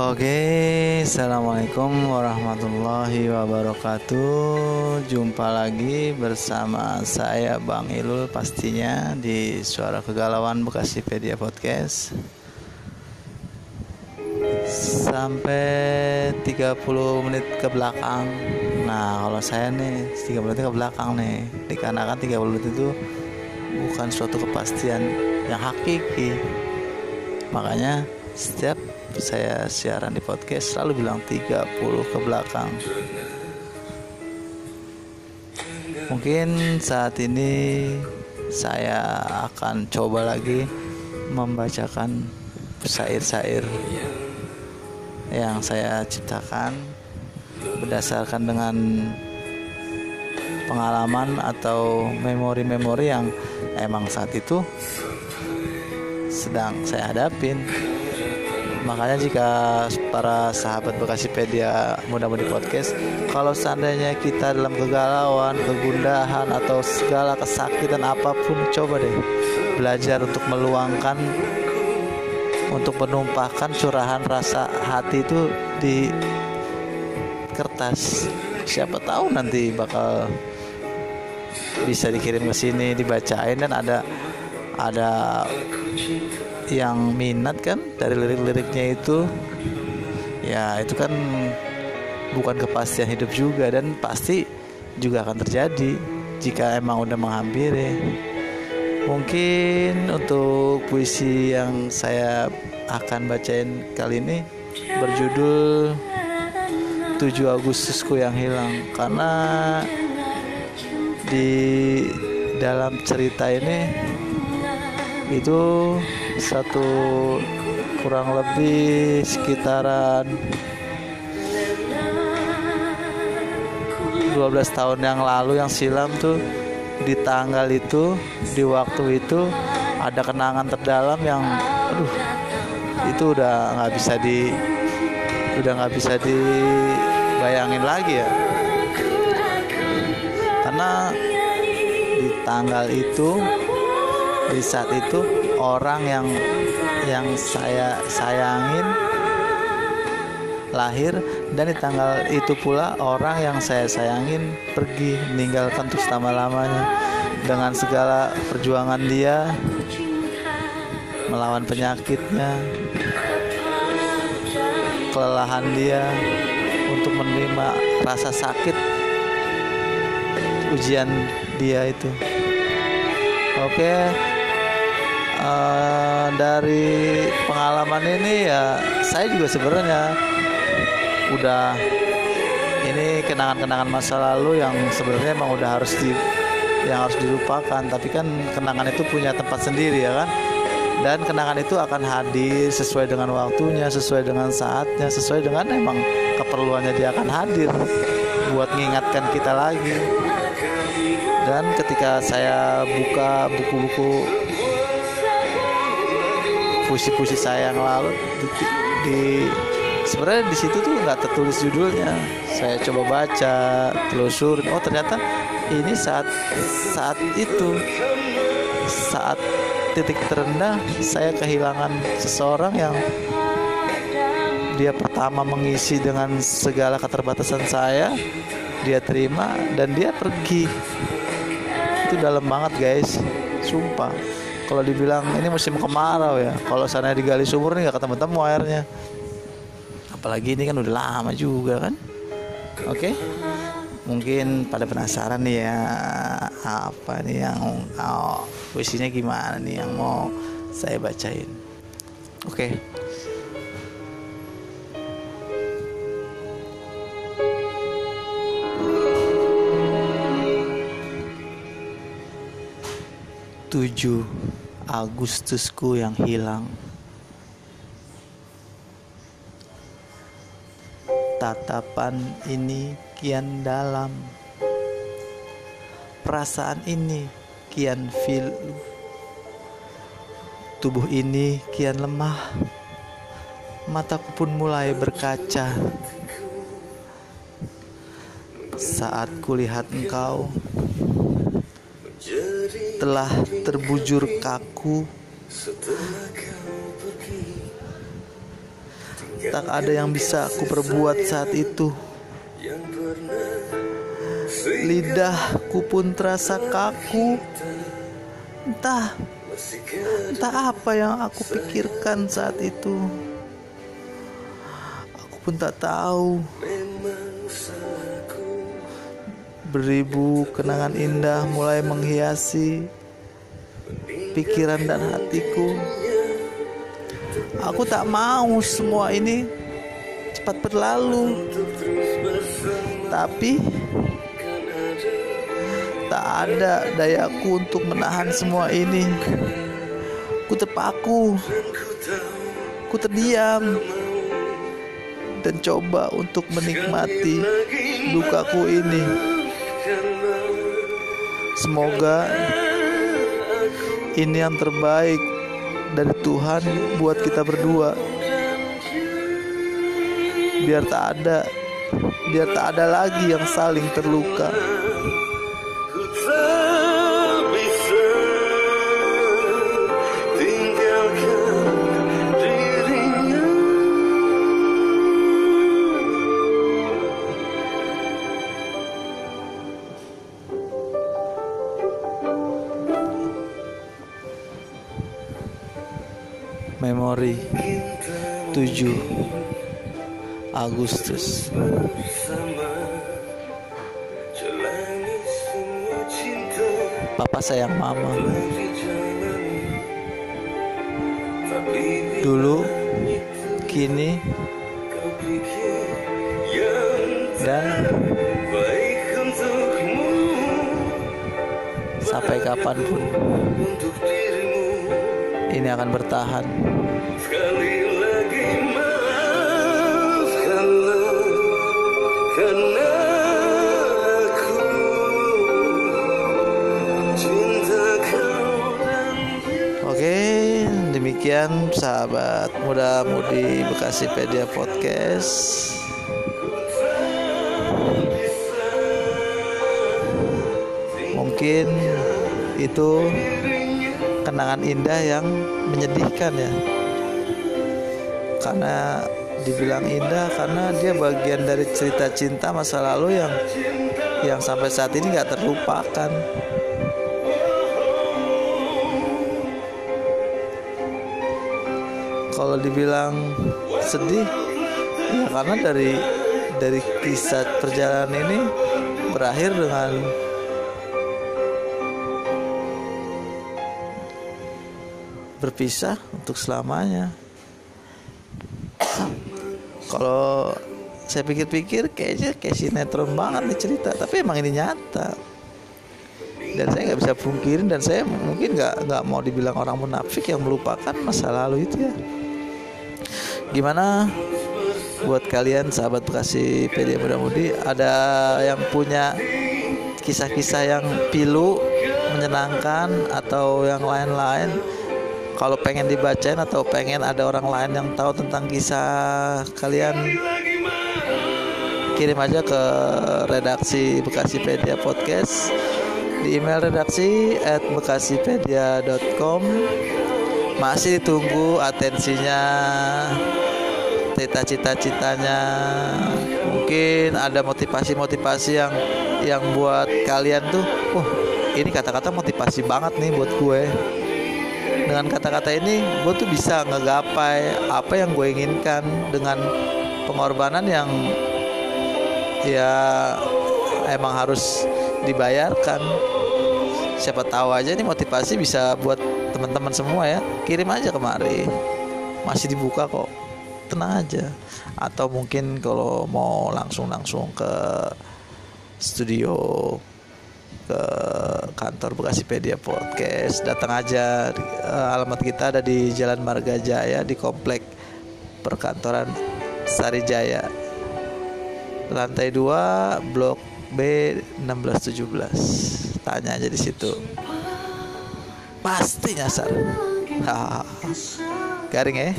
Assalamualaikum warahmatullahi wabarakatuh. Jumpa lagi bersama saya Bang Ilul pastinya di Suara Kegalauan Bekasipedia Podcast. Sampai 30 menit ke belakang. Nah, kalau saya nih 30 menit ke belakang nih, dikarenakan 30 menit itu bukan suatu kepastian yang hakiki. Makanya setiap saya siaran di podcast selalu bilang 30 ke belakang. Mungkin saat ini saya akan coba lagi membacakan syair-syair yang saya ciptakan berdasarkan dengan pengalaman atau memori-memori yang emang saat itu sedang saya hadapin. Makanya jika para sahabat Bekasipedia Muda-Mudi Podcast, kalau seandainya kita dalam kegalauan, kegundahan, atau segala kesakitan apapun, coba deh belajar untuk meluangkan, untuk menumpahkan curahan rasa hati itu di kertas. Siapa tahu nanti bakal bisa dikirim ke sini, dibacain, dan ada yang minat kan dari lirik-liriknya itu. Ya itu kan bukan kepastian hidup juga, dan pasti juga akan terjadi jika emang udah menghampiri. Mungkin untuk puisi yang saya akan bacain kali ini berjudul 7 Agustusku yang hilang. Karena di dalam cerita ini itu satu kurang lebih sekitaran 12 tahun yang lalu yang silam tuh, di tanggal itu, di waktu itu ada kenangan terdalam yang itu udah nggak bisa dibayangin lagi ya. Karena di tanggal itu, di saat itu, orang yang saya sayangin lahir, dan di tanggal itu pula orang yang saya sayangin pergi, meninggalkan untuk selama-lamanya. Dengan segala perjuangan dia melawan penyakitnya, kelelahan dia untuk menerima rasa sakit ujian dia itu. Oke. Dari pengalaman ini ya, saya juga sebenarnya udah, ini kenangan-kenangan masa lalu yang sebenarnya emang udah harus dilupakan, tapi kan kenangan itu punya tempat sendiri ya kan, dan kenangan itu akan hadir sesuai dengan waktunya, sesuai dengan saatnya, sesuai dengan emang keperluannya dia akan hadir buat mengingatkan kita lagi. Dan ketika saya buka buku-buku puisi-puisi saya yang lalu, sebenarnya di situ tuh nggak tertulis judulnya. Saya coba baca, telusurin, oh ternyata ini saat itu, saat titik terendah saya kehilangan seseorang yang dia pertama mengisi dengan segala keterbatasan saya, dia terima dan dia pergi. Itu dalam banget guys, sumpah. Kalau dibilang ini musim kemarau ya, kalau sana digali sumur nih gak ketemu-temu airnya. Apalagi ini kan udah lama juga kan. Oke. Mungkin pada penasaran nih ya, apa nih yang puisinya gimana nih yang mau saya bacain. Oke. Tujuh Agustusku yang hilang. Tatapan ini kian dalam, perasaan ini kian pilu, tubuh ini kian lemah, mataku pun mulai berkaca. Saat kulihat engkau telah terbujur kaku, Tak ada yang bisa aku perbuat saat itu. Lidahku pun terasa kaku. Entah apa yang aku pikirkan saat itu. Aku pun tak tahu. Beribu kenangan indah mulai menghiasi pikiran dan hatiku. Aku tak mau semua ini cepat berlalu, tapi tak ada dayaku untuk menahan semua ini. Ku terpaku, ku terdiam, dan coba untuk menikmati dukaku ini. Semoga ini yang terbaik dari Tuhan buat kita berdua. Biar tak ada lagi yang saling terluka. Memori 7 Agustus. Papa sayang mama. Dulu, kini, dan sampai kapanpun ini akan bertahan. Sekali lagi maafkanlah, karena aku cinta kau dan Oke, demikian sahabat muda-mudi Bekasipedia Podcast. Mungkin itu kenangan indah yang menyedihkan ya, karena dibilang indah karena dia bagian dari cerita cinta masa lalu yang sampai saat ini gak terlupakan. Kalau dibilang sedih ya karena dari kisah perjalanan ini berakhir dengan berpisah untuk selamanya. Kalau saya pikir-pikir kayaknya kayak sinetron banget nih cerita, tapi emang ini nyata. Dan saya nggak bisa pungkirin, dan saya mungkin nggak mau dibilang orang munafik yang melupakan masa lalu itu ya. Gimana buat kalian sahabat Bekasipedia Muda-Mudi, ada yang punya kisah-kisah yang pilu, menyenangkan, atau yang lain-lain? Kalau pengen dibacain atau pengen ada orang lain yang tahu tentang kisah kalian, kirim aja ke redaksi Bekasipedia Podcast di email redaksi@bekasipedia.com. Masih ditunggu atensinya, cita-citanya. Mungkin ada motivasi yang buat kalian tuh, ini kata-kata motivasi banget nih buat gue. Dengan kata-kata ini gue tuh bisa ngegapai apa yang gue inginkan dengan pengorbanan yang ya emang harus dibayarkan. Siapa tahu aja nih motivasi bisa buat teman-teman semua ya. Kirim aja kemari, masih dibuka kok, tenang aja. Atau mungkin kalau mau langsung ke studio, ke kantor Bekasipedia Podcast, datang aja. Alamat kita ada di Jalan Marga Jaya di komplek perkantoran Sarijaya, lantai 2, blok B 1617. Tanya aja di situ, pasti nyasar. Garing ya.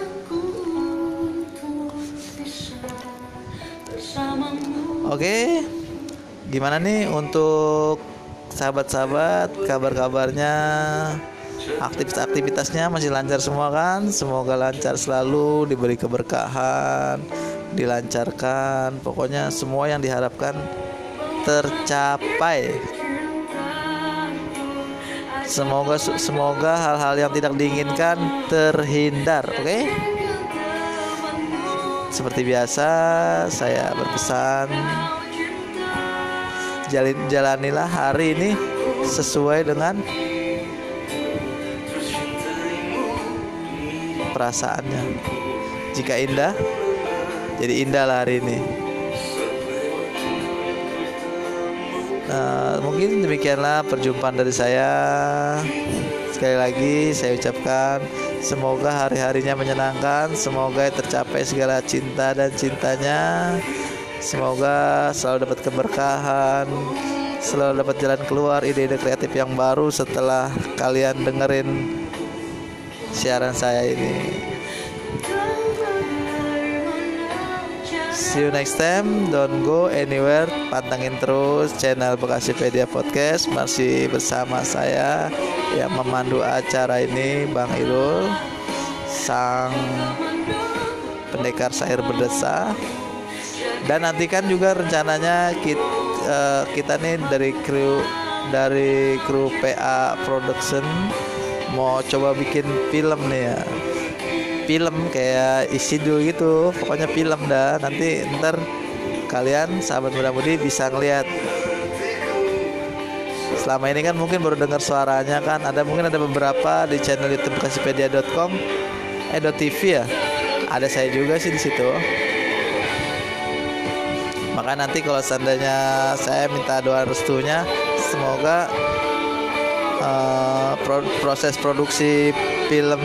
Oke, gimana nih untuk sahabat-sahabat, kabar-kabarnya? Aktivitas-aktivitasnya masih lancar semua kan? Semoga lancar selalu, diberi keberkahan, dilancarkan. Pokoknya semua yang diharapkan tercapai. Semoga hal-hal yang tidak diinginkan terhindar, oke? Seperti biasa, saya berpesan, jalanilah hari ini sesuai dengan perasaannya. Jika indah, jadi indahlah hari ini. Mungkin demikianlah perjumpaan dari saya. Sekali lagi saya ucapkan semoga hari-harinya menyenangkan, semoga tercapai segala cinta dan cintanya, semoga selalu dapat keberkahan, selalu dapat jalan keluar, ide-ide kreatif yang baru setelah kalian dengerin siaran saya ini. See you next time. Don't go anywhere. Pantengin terus channel Bekasipedia Podcast. Masih bersama saya yang memandu acara ini, Bang Irul, sang pendekar syair berdesa. Dan nanti kan juga rencananya kita nih dari kru PA Production mau coba bikin film nih ya. Film kayak Isidul gitu, pokoknya film dah. Ntar kalian sahabat muda-mudi bisa ngeliat. Selama ini kan mungkin baru dengar suaranya kan, mungkin ada beberapa di channel YouTube bekasipedia.com .tv ya. Ada saya juga sih di situ. Maka nanti kalau seandainya saya minta doa restunya, semoga proses produksi film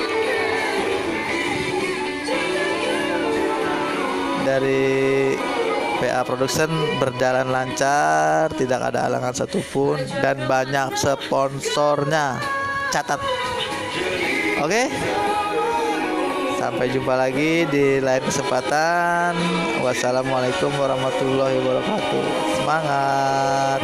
dari PA Production berjalan lancar, tidak ada halangan satupun, dan banyak sponsornya. Catat. Oke? Sampai jumpa lagi di lain kesempatan. Wassalamualaikum warahmatullahi wabarakatuh. Semangat.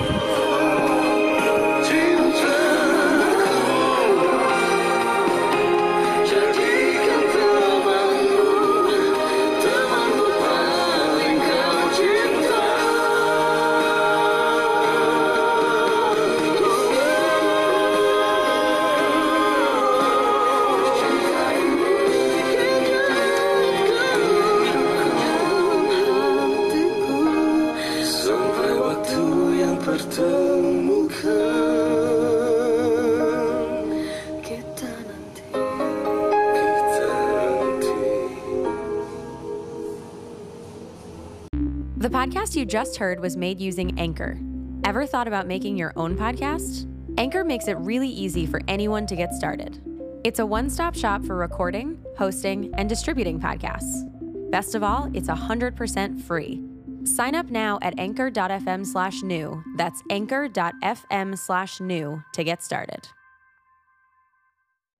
The podcast you just heard was made using Anchor. Ever thought about making your own podcast? Anchor makes it really easy for anyone to get started. It's a one-stop shop for recording, hosting, and distributing podcasts. Best of all, it's 100% free. Sign up now at anchor.fm/new. That's anchor.fm/new to get started.